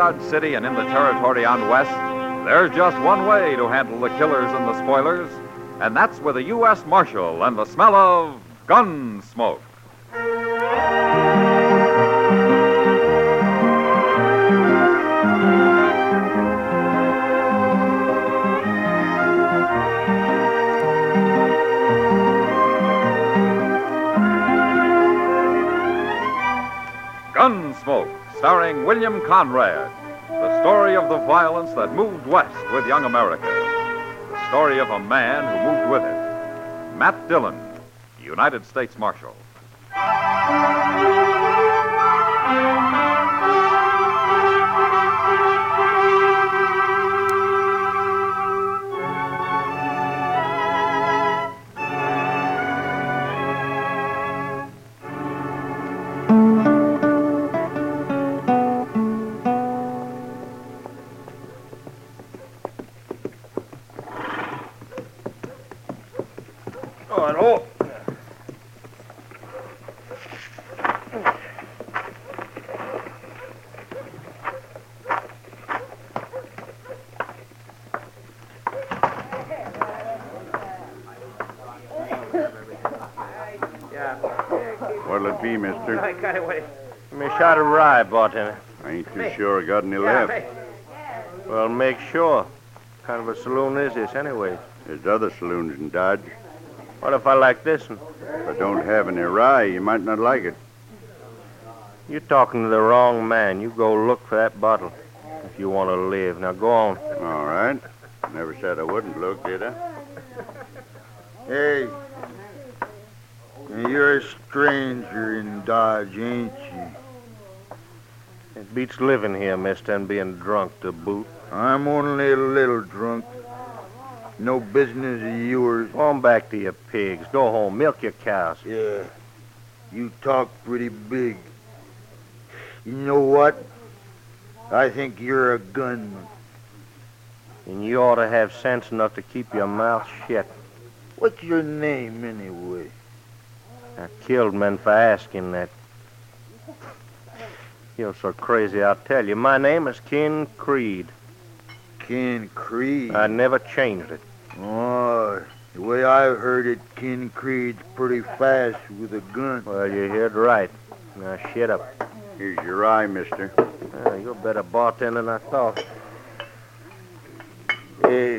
Dodge City and in the territory on west, there's just one way to handle the killers and the spoilers, and that's with a U.S. Marshal and the smell of gun smoke. Gunsmoke, starring William Conrad. The story of the violence that moved west with young America. The story of a man who moved with it. Matt Dillon, United States Marshal. What'll it be, mister? I got away. Me shot a rye, bartender. I ain't too sure I got any left. Well, make sure. What kind of a saloon is this, anyway? There's other saloons in Dodge. What if I like this one? If I don't have any rye, you might not like it. You're talking to the wrong man. You go look for that bottle if you want to live. Now, go on. All right. Never said I wouldn't look, did I? Hey, you're a stranger in Dodge, ain't you? It beats living here, mister, and being drunk to boot. I'm only a little drunk. No business of yours. Go on back to your pigs. Go home. Milk your cows. Yeah, you talk pretty big. You know what? I think you're a gunman. And you ought to have sense enough to keep your mouth shut. What's your name, anyway? I killed men for asking that. You're so crazy, I'll tell you. My name is Ken Creed. Ken Creed? I never changed it. Oh, the way I've heard it, Ken Creed's pretty fast with a gun. Well, you heard right. Now, shut up. Here's your rye, mister. You're a better bartender than I thought. Hey.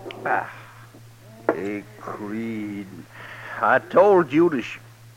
Hey, Creed. I told you to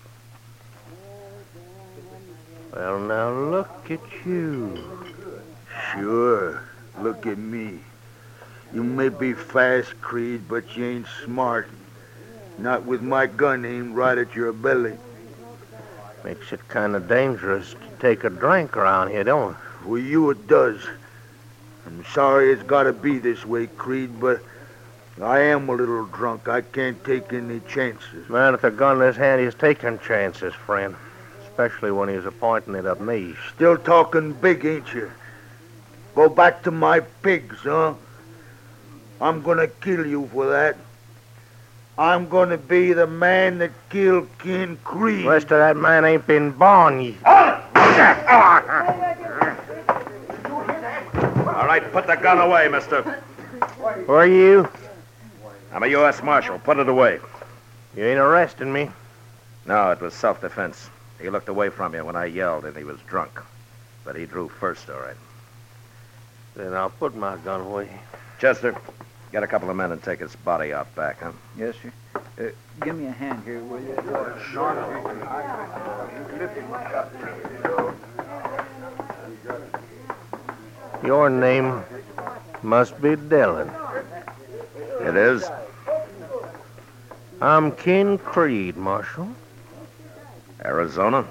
Well, now, look at you. Sure. Look at me. You may be fast, Creed, but you ain't smart. Not with my gun aimed right at your belly. Makes it kind of dangerous to take a drink around here, don't it? For you it does. I'm sorry it's got to be this way, Creed, but I am a little drunk. I can't take any chances. Man with a gun in his hand, he's taking chances, friend. Especially when he's pointing it at me. Still talking big, ain't you? Go back to my pigs, huh? I'm gonna kill you for that. I'm gonna be the man that killed Ken Creed. The rest of that man ain't been born yet. All right, put the gun away, mister. Who are you? I'm a U.S. Marshal. Put it away. You ain't arresting me. No, it was self-defense. He looked away from you when I yelled, and he was drunk. But he drew first, all right. Then I'll put my gun away. Chester, get a couple of men and take his body out back, huh? Yes, sir. Give me a hand here, will you? Your name must be Dillon. It is? I'm Ken Creed, Marshal. Arizona?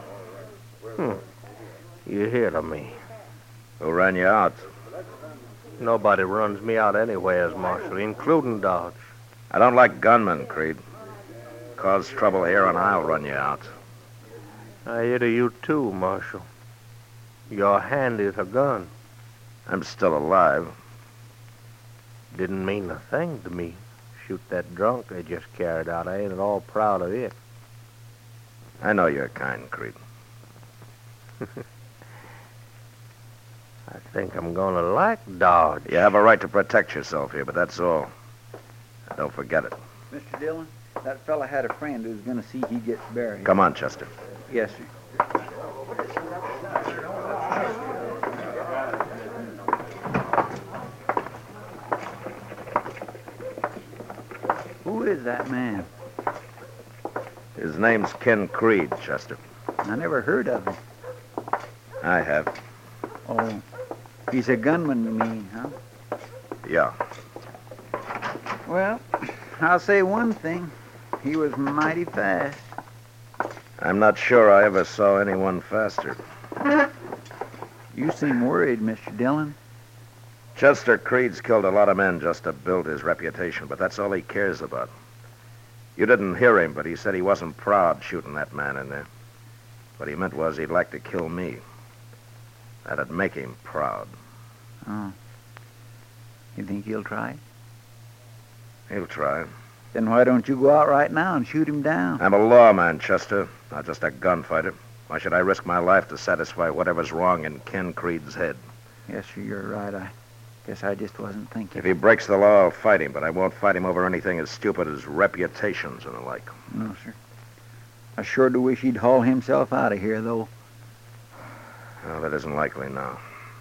You heard of me. Who ran you out? Nobody runs me out anywhere, Marshal, including Dodge. I don't like gunmen, Creed. Cause trouble here and I'll run you out. I hear to you too, Marshal. Your hand is a gun. I'm still alive. Didn't mean a thing to me. Shoot that drunk they just carried out. I ain't at all proud of it. I know you're kind, Creed. I think I'm gonna like Dodge. You have a right to protect yourself here, but that's all. And don't forget it. Mr. Dillon, that fella had a friend who's going to see he gets buried. Come on, Chester. Yes, sir. Who is that man? His name's Ken Creed, Chester. I never heard of him. I have. Oh, he's a gunman, you mean, huh? Yeah. Well, I'll say one thing. He was mighty fast. I'm not sure I ever saw anyone faster. You seem worried, Mr. Dillon. Chester Creed's killed a lot of men just to build his reputation, but that's all he cares about. You didn't hear him, but he said he wasn't proud shooting that man in there. What he meant was he'd like to kill me. That'd make him proud. Oh. You think he'll try? He'll try. Then why don't you go out right now and shoot him down? I'm a lawman, Chester, not just a gunfighter. Why should I risk my life to satisfy whatever's wrong in Ken Creed's head? Yes, sir, you're right. I guess I just wasn't thinking. If he breaks the law, I'll fight him, but I won't fight him over anything as stupid as reputations and the like. No, sir. I sure do wish he'd haul himself out of here, though. Well, that isn't likely now.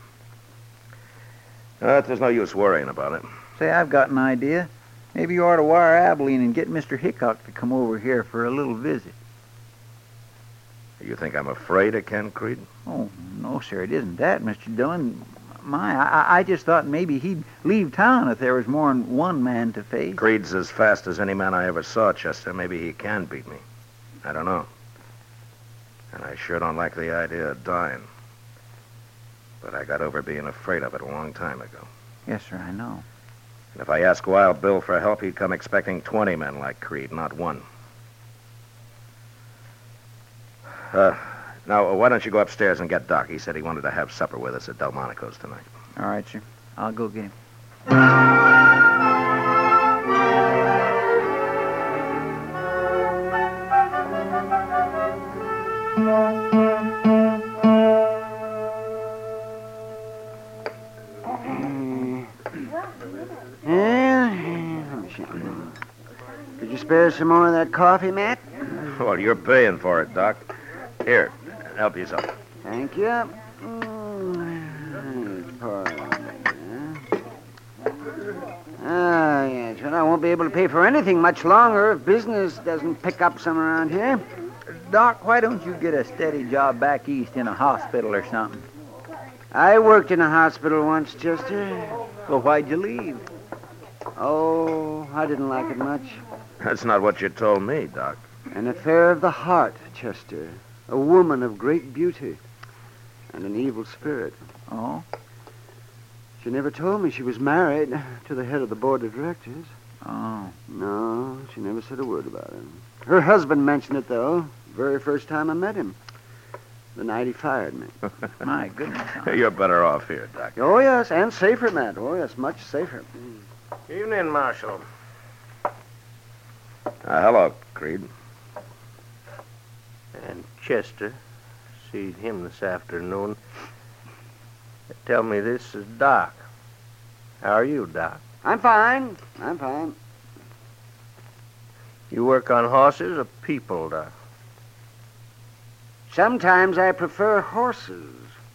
There's no use worrying about it. Say, I've got an idea. Maybe you ought to wire Abilene and get Mr. Hickok to come over here for a little visit. You think I'm afraid of Ken Creed? Oh, no, sir, it isn't that, Mr. Dillon. I just thought maybe he'd leave town if there was more than one man to face. Creed's as fast as any man I ever saw, Chester. Maybe he can beat me. I don't know. And I sure don't like the idea of dying. But I got over being afraid of it a long time ago. Yes, sir, I know. And if I asked Wild Bill for help, he'd come expecting 20 men like Creed, not one. Now, why don't you go upstairs and get Doc? He said he wanted to have supper with us at Delmonico's tonight. All right, sir. I'll go get him. Could you spare some more of that coffee, Matt? Well, you're paying for it, Doc. Here, help yourself. Thank you. Yes. Well, I won't be able to pay for anything much longer if business doesn't pick up some around here. Doc, why don't you get a steady job back east in a hospital or something? I worked in a hospital once, Chester. Well, why'd you leave? Oh, I didn't like it much. That's not what you told me, Doc. An affair of the heart, Chester. A woman of great beauty and an evil spirit. Oh? She never told me she was married to the head of the board of directors. Oh. No, she never said a word about him. Her husband mentioned it, though, very first time I met him. The night he fired me. My goodness. You're better off here, Doc. Oh, yes, and safer, Matt. Oh, yes, much safer. Evening, Marshal. Hello, Creed. And Chester. Seed him this afternoon. Tell me, this is Doc. How are you, Doc? I'm fine. I'm fine. You work on horses or people, Doc? Sometimes I prefer horses.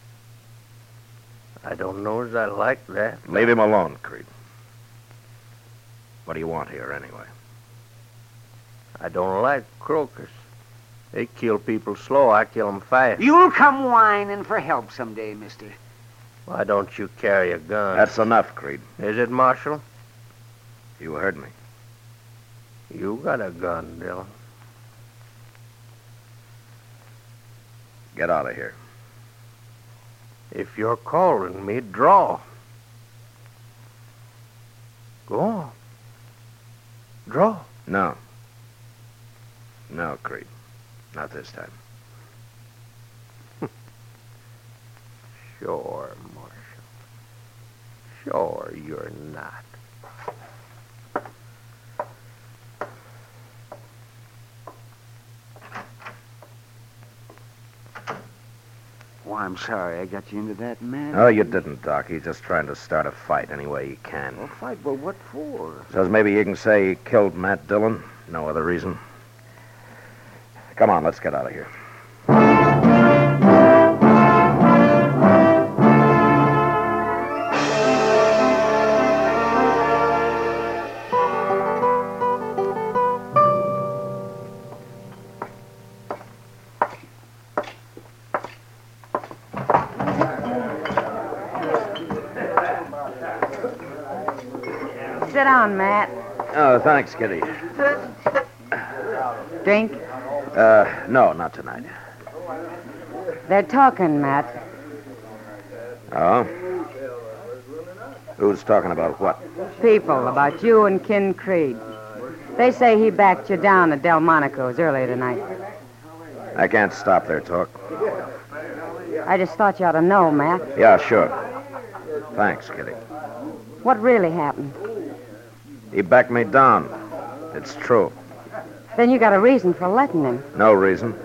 I don't know as I like that. Leave him alone, Creed. What do you want here, anyway? I don't like croakers. They kill people slow. I kill them fast. You'll come whining for help someday, mister. Why don't you carry a gun? That's enough, Creed. Is it, Marshal? You heard me. You got a gun, Dillon. Get out of here. If you're calling me, draw. Go on. Draw. No. No, Creed. Not this time. Sure, Marshal. Sure you're not. Oh, I'm sorry I got you into that, man. Oh, you didn't, Doc. He's just trying to start a fight any way he can. Well, fight? Well, what for? Says maybe you can say he killed Matt Dillon. No other reason. Come on, let's get out of here. Sit down, Matt. Oh, thanks, Kitty. Drink? No, not tonight. They're talking, Matt. Oh? Who's talking about what? People, about you and Ken Creed. They say he backed you down at Delmonico's earlier tonight. I can't stop their talk. I just thought you ought to know, Matt. Yeah, sure. Thanks, Kitty. What really happened? He backed me down. It's true. Then you got a reason for letting him. No reason.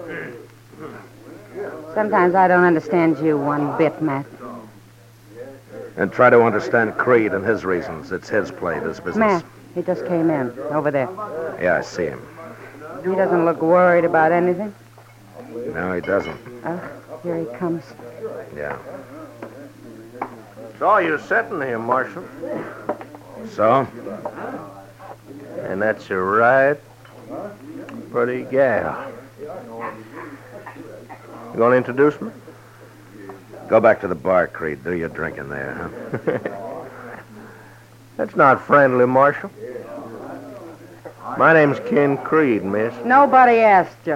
Sometimes I don't understand you one bit, Matt. And try to understand Creed and his reasons. It's his play, this business. Matt, he just came in, over there. Yeah, I see him. He doesn't look worried about anything. No, he doesn't. Here he comes. Yeah. Saw you sitting here, Marshal. So? And that's a right pretty gal. You gonna introduce me? Go back to the bar, Creed. Do your drinking there, huh? That's not friendly, Marshal. My name's Ken Creed, miss. Nobody asked you.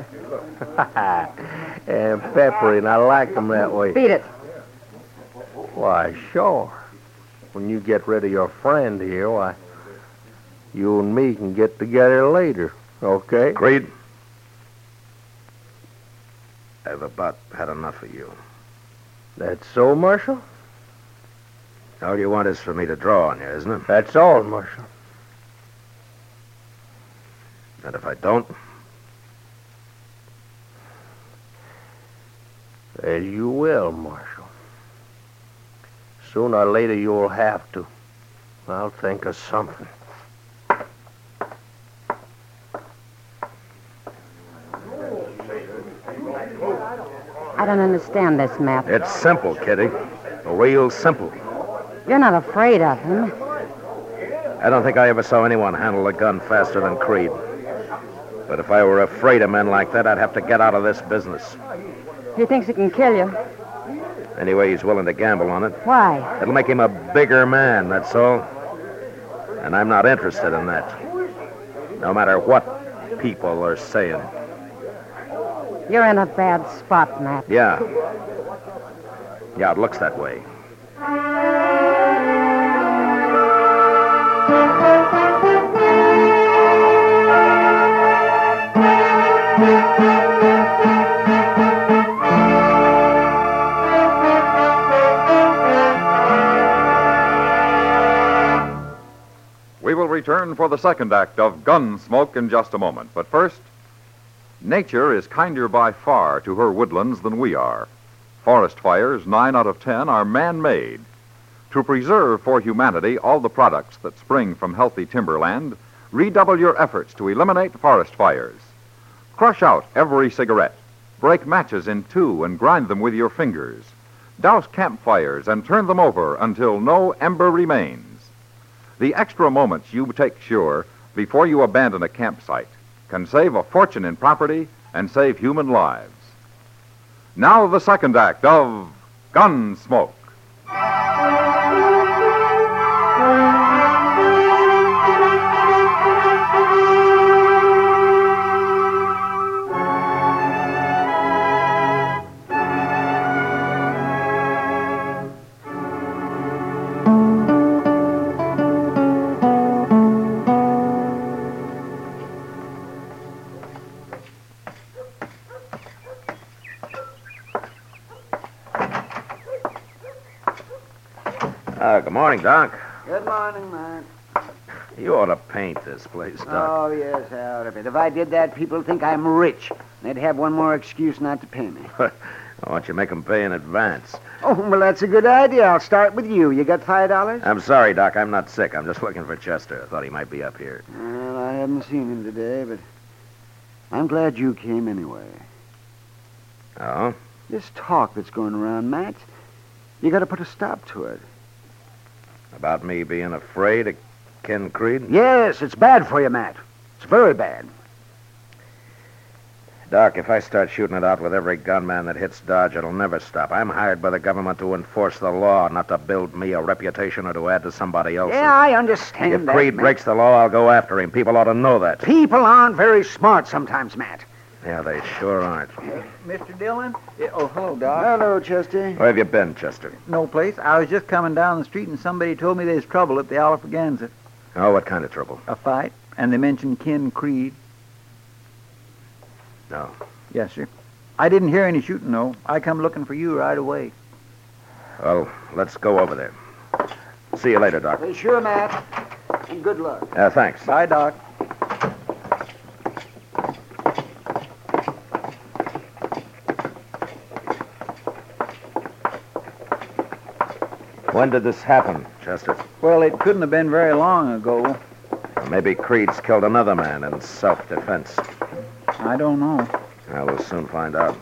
And peppery, and I like them that way. Beat it. Why, sure. When you get rid of your friend here, why, you and me can get together later, okay? Creed? I've about had enough of you. That's so, Marshal? All you want is for me to draw on you, isn't it? That's all, Marshal. And if I don't? Well, you will, Marshal. Sooner or later, you'll have to. I'll think of something. I don't understand this, Matt. It's simple, Kitty. Real simple. You're not afraid of him. I don't think I ever saw anyone handle a gun faster than Creed. But if I were afraid of men like that, I'd have to get out of this business. He thinks he can kill you. Anyway, he's willing to gamble on it. Why? It'll make him a bigger man, that's all. And I'm not interested in that. No matter what people are saying. You're in a bad spot, Matt. Yeah. Yeah, it looks that way. We will return for the second act of Gunsmoke in just a moment. But first, nature is kinder by far to her woodlands than we are. Forest fires, 9 out of 10, are man-made. To preserve for humanity all the products that spring from healthy timberland, redouble your efforts to eliminate forest fires. Crush out every cigarette. Break matches in two and grind them with your fingers. Douse campfires and turn them over until no ember remains. The extra moments you take sure before you abandon a campsite can save a fortune in property and save human lives. Now the second act of Gunsmoke. Good morning, Doc. Good morning, man. You ought to paint this place, Doc. Oh, yes, out of it. If I did that, people would think I'm rich. They'd have one more excuse not to pay me. Why don't you make 'em pay in advance? Oh, well, that's a good idea. I'll start with you. You got $5? I'm sorry, Doc. I'm not sick. I'm just looking for Chester. I thought he might be up here. Well, I haven't seen him today, but I'm glad you came anyway. Oh? This talk that's going around, Matt, you got to put a stop to it. About me being afraid of Ken Creed? Yes, it's bad for you, Matt. It's very bad. Doc, if I start shooting it out with every gunman that hits Dodge, it'll never stop. I'm hired by the government to enforce the law, not to build me a reputation or to add to somebody else's. Yeah, I understand If that, Creed Matt. breaks the law, I'll go after him. People ought to know that. People aren't very smart sometimes, Matt. Yeah, they sure aren't. Mr. Dillon? Oh, hello, Doc. Hello, Chester. Where have you been, Chester? No place. I was just coming down the street and somebody told me there's trouble at the Alfraganza. Oh, what kind of trouble? A fight. And they mentioned Ken Creed. No. Yes, sir. I didn't hear any shooting, though. I come looking for you right away. Well, let's go over there. See you later, Doc. Sure, Matt. And good luck. Thanks. Bye, Doc. When did this happen, Chester? Well, it couldn't have been very long ago. Maybe Creed's killed another man in self-defense. I don't know. Well, we'll soon find out.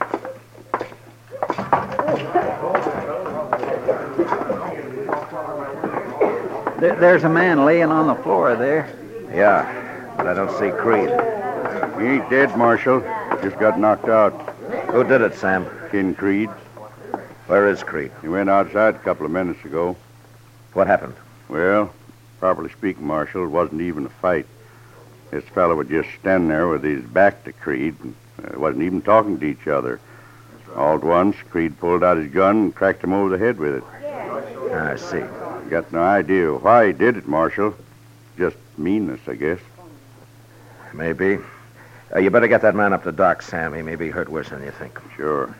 There's a man laying on the floor there. Yeah, but I don't see Creed. He ain't dead, Marshal. Just got knocked out. Who did it, Sam? Ken Creed. Where is Creed? He went outside a couple of minutes ago. What happened? Well, properly speaking, Marshal, it wasn't even a fight. This fellow was just standing there with his back to Creed and wasn't even talking to each other. All at once, Creed pulled out his gun and cracked him over the head with it. I see. Got no idea why he did it, Marshal. Just meanness, I guess. Maybe. You better get that man up to Doc, Sam. He may be hurt worse than you think. Sure.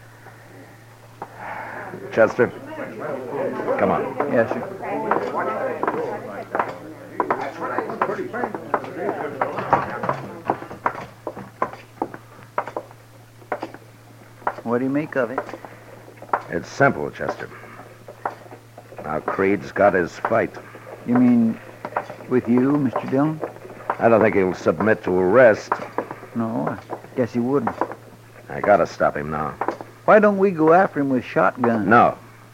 Chester, come on. Yes, sir. What do you make of it? It's simple, Chester. Now, Creed's got his fight. You mean with you, Mr. Dillon? I don't think he'll submit to arrest. No, I guess he wouldn't. I gotta stop him now. Why don't we go after him with shotguns? No.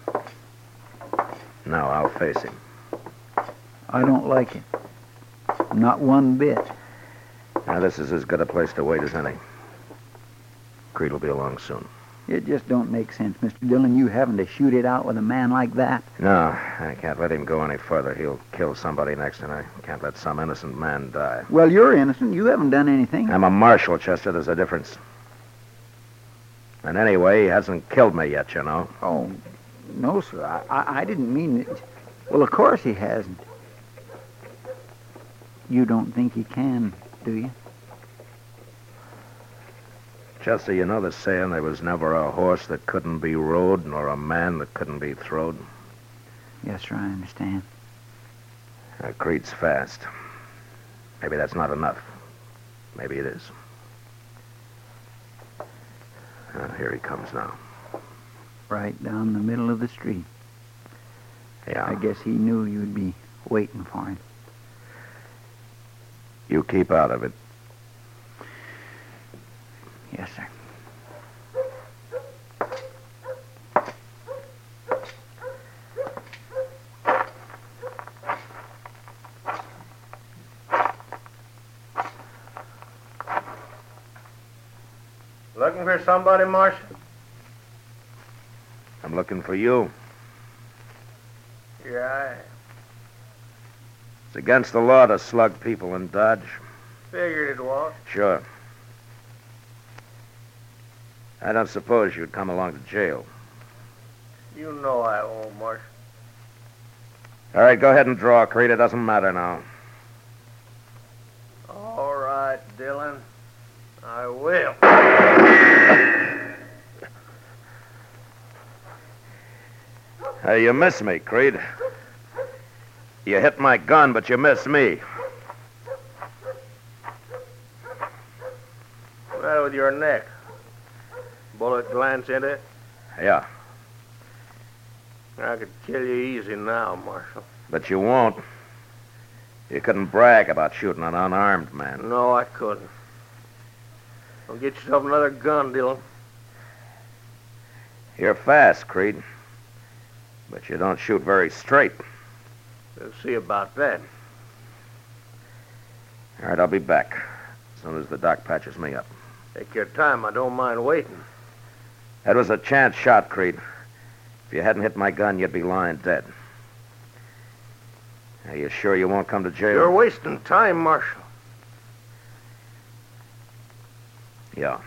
No, I'll face him. I don't like it. Not one bit. Now, this is as good a place to wait as any. Creed will be along soon. It just don't make sense, Mr. Dillon, you having to shoot it out with a man like that. No, I can't let him go any further. He'll kill somebody next, and I can't let some innocent man die. Well, you're innocent. You haven't done anything. I'm a marshal, Chester. There's a difference. And anyway, he hasn't killed me yet, you know. Oh, no, sir. I didn't mean it. Well, of course he hasn't. You don't think he can, do you? Chester, you know the saying, there was never a horse that couldn't be rode, nor a man that couldn't be throwed? Yes, sir, I understand. Creed's fast. Maybe that's not enough. Maybe it is. Here he comes now. Right down the middle of the street. Yeah. I guess he knew you'd be waiting for him. You keep out of it. Yes, sir. Looking for somebody, Marshal? I'm looking for you. Yeah, I It's against the law to slug people in Dodge. figured it was. Sure. I don't suppose you'd come along to jail. You know I won't, Marshal. All right, go ahead and draw, Creed. It doesn't matter now. All right, Dillon. I will. You miss me, Creed. You hit my gun, but you miss me. What's the matter with your neck? Bullet glance into it? Yeah, I could kill you easy now, Marshal. but you won't. You couldn't brag about shooting an unarmed man. No, I couldn't. Don't get yourself another gun, Dillon. You're fast, Creed. But you don't shoot very straight. We'll see about that. All right, I'll be back as soon as the doc patches me up. Take your time. I don't mind waiting. That was a chance shot, Creed. If you hadn't hit my gun, you'd be lying dead. Are you sure you won't come to jail? You're wasting time, Marshal. Yeah.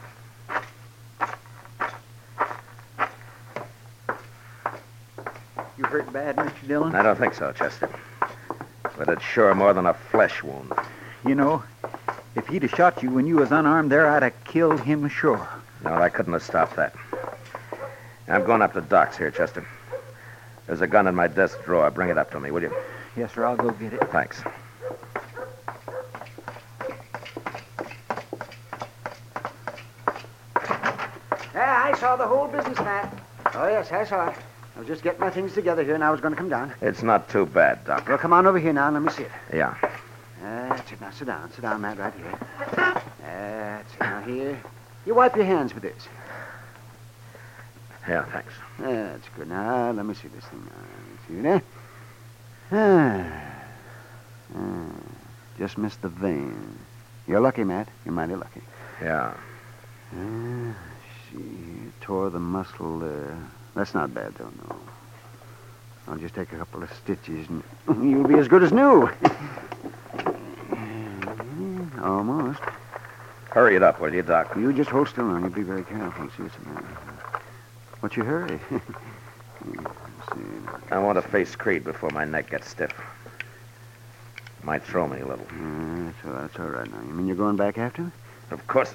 You hurt bad, Mr. Dillon? I don't think so, Chester. But it's sure more than a flesh wound. You know, if he'd have shot you when you was unarmed there, I'd have killed him sure. No, I couldn't have stopped that. I'm going up to Doc's here, Chester. There's a gun in my desk drawer. Bring it up to me, will you? Yes, sir, I'll go get it. Thanks. Yeah, I saw the whole business, Matt. Oh, yes, I saw it. I was just getting my things together here, and I was going to come down. It's not too bad, Doc. Well, come on over here now and let me see it. Yeah. That's it. Now, sit down. Sit down, Matt, right here. That's it. Now, here. You wipe your hands with this. Yeah, thanks. That's good. Now, let me see this thing. Let me see there. Just missed the vein. You're lucky, Matt. You're mighty lucky. Yeah. She tore the muscle there. That's not bad, though, no. I'll just take a couple of stitches and you'll be as good as new. Almost. Hurry it up, will you, Doc? You just hold still on. You be very careful. See what's the matter. What's your hurry? Let's see. I want to face Creed before my neck gets stiff. Might throw me a little. That's all right now. You mean you're going back after him? Of course.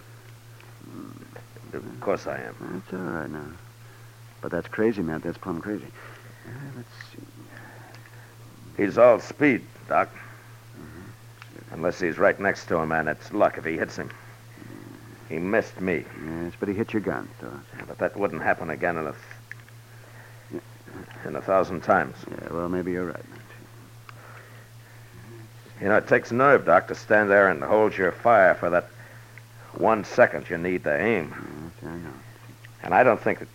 Of course I am. That's all right now. But that's crazy, Matt. That's plumb crazy. Let's see. He's all speed, Doc. Unless he's right next to him, and it's luck if he hits him. He missed me. Yes, but he hit your gun, so. But that wouldn't happen again in 1,000 times. Yeah, well, maybe you're right, Matt. You know, it takes nerve, Doc, to stand there and hold your fire for that 1 second you need to aim. Yes, I know. And I don't think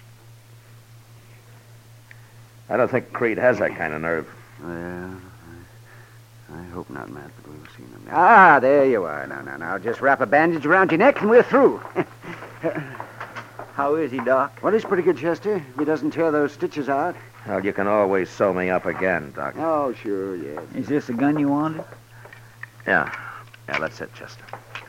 Creed has that kind of nerve. Well, I hope not, Matt, but we'll see. Ah, there you are. Now. Just wrap a bandage around your neck and we're through. How is he, Doc? Well, he's pretty good, Chester. If he doesn't tear those stitches out. Well, you can always sew me up again, Doc. Oh, sure, yes. Is this the gun you wanted? Yeah, that's it, Chester.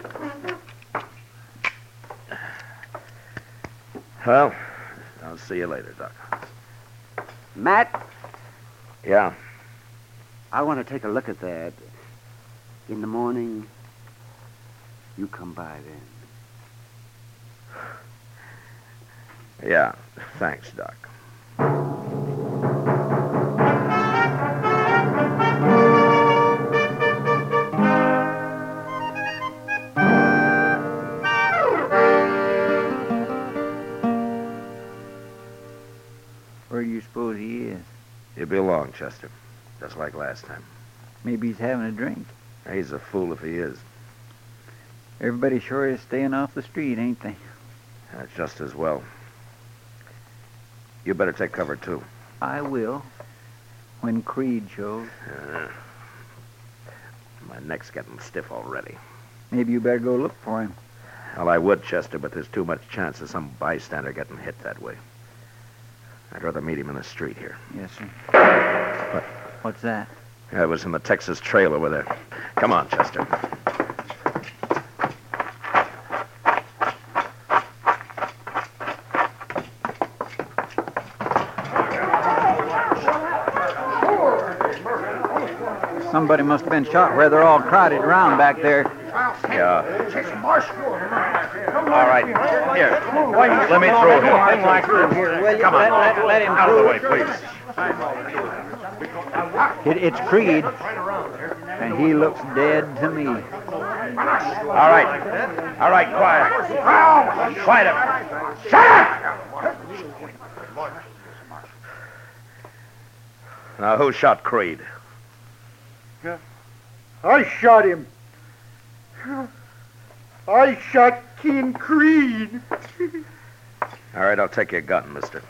Well, I'll see you later, Doc. Matt, Yeah? I want to take a look at that. In the morning, you come by then. Yeah, thanks, Doc. Where do you suppose he is? You'll be along, Chester. Just like last time. Maybe he's having a drink. He's a fool if he is. Everybody sure is staying off the street, ain't they? That's just as well. You better take cover, too. I will. When Creed shows. My neck's getting stiff already. Maybe you better go look for him. Well, I would, Chester, but there's too much chance of some bystander getting hit that way. I'd rather meet him in the street here. Yes, sir. What? What's that? Yeah, it was in the Texas Trail over there. Come on, Chester. Somebody must have been shot where they're all crowded around back there. Yeah. All right. Here. Let me through him. Come on. Let him Out of the way, please. It's Creed, and he looks dead to me. All right, quiet. Quiet. Shut up! Now, who shot Creed? I shot him. I shot Ken Creed. All right, I'll take your gun, mister.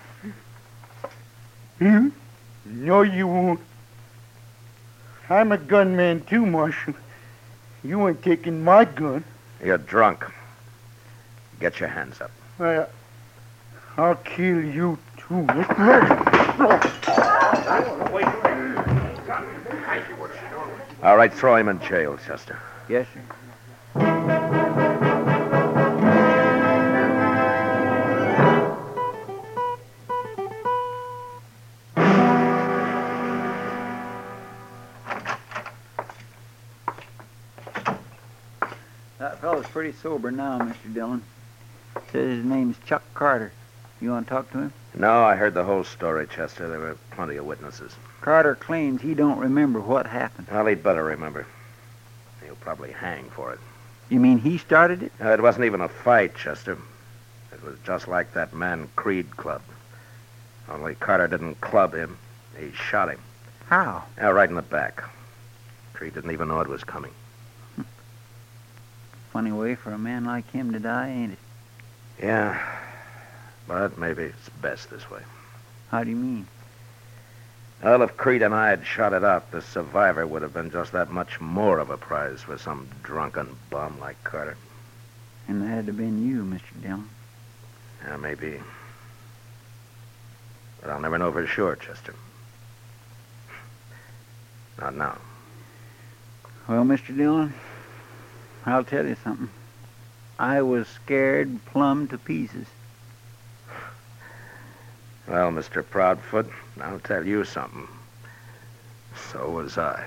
No, you won't. I'm a gunman too, Marshal. You ain't taking my gun. You're drunk. Get your hands up. I'll kill you too. All right, throw him in jail, Chester. Yes, sir. That fellow's pretty sober now, Mr. Dillon. Says his name's Chuck Carter. You want to talk to him? No, I heard the whole story, Chester. There were plenty of witnesses. Carter claims he don't remember what happened. Well, he'd better remember. He'll probably hang for it. You mean he started it? It wasn't even a fight, Chester. It was just like that man Creed clubbed. Only Carter didn't club him. He shot him. How? Right in the back. Creed didn't even know it was coming. Funny way for a man like him to die, ain't it? Yeah, but maybe it's best this way. How do you mean? Well, if Creed and I had shot it out, the survivor would have been just that much more of a prize for some drunken bum like Carter. And that'd have been you, Mr. Dillon. Yeah, maybe. But I'll never know for sure, Chester. Not now. Well, Mr. Dillon, I'll tell you something. I was scared plumb to pieces. Well, Mr. Proudfoot, I'll tell you something. So was I.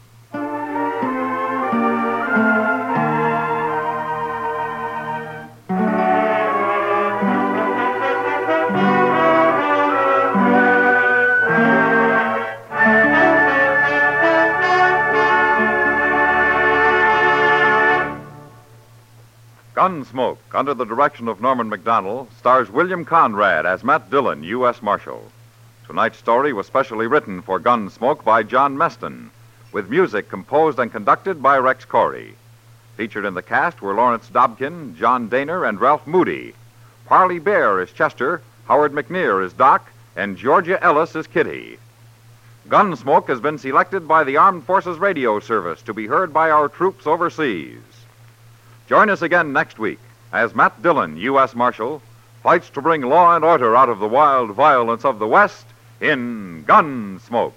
Gunsmoke, under the direction of Norman Macdonnell, stars William Conrad as Matt Dillon, U.S. Marshal. Tonight's story was specially written for Gunsmoke by John Meston, with music composed and conducted by Rex Corey. Featured in the cast were Lawrence Dobkin, John Daner, and Ralph Moody. Parley Bear is Chester, Howard McNear is Doc, and Georgia Ellis is Kitty. Gunsmoke has been selected by the Armed Forces Radio Service to be heard by our troops overseas. Join us again next week as Matt Dillon, U.S. Marshal, fights to bring law and order out of the wild violence of the West in Gunsmoke.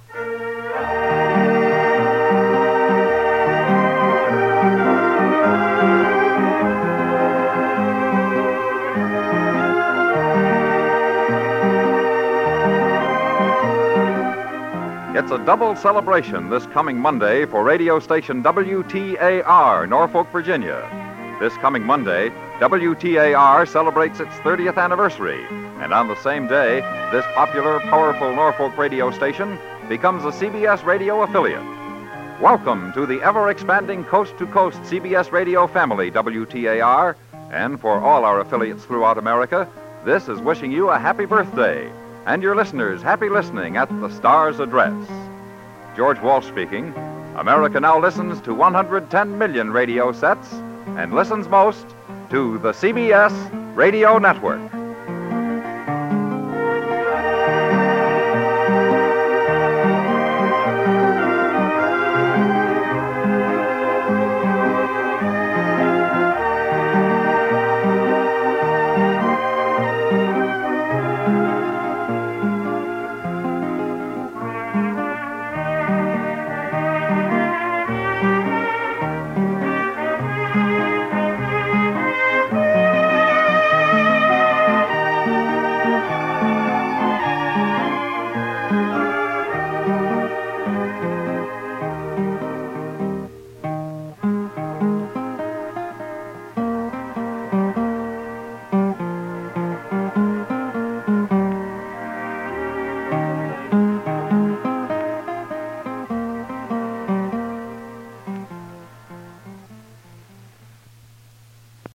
It's a double celebration this coming Monday for radio station WTAR, Norfolk, Virginia. This coming Monday, WTAR celebrates its 30th anniversary, and on the same day, this popular, powerful Norfolk radio station becomes a CBS radio affiliate. Welcome to the ever-expanding coast-to-coast CBS radio family, WTAR, and for all our affiliates throughout America, this is wishing you a happy birthday. And your listeners, happy listening at the Star's address. George Walsh speaking. America now listens to 110 million radio sets and listens most to the CBS Radio Network.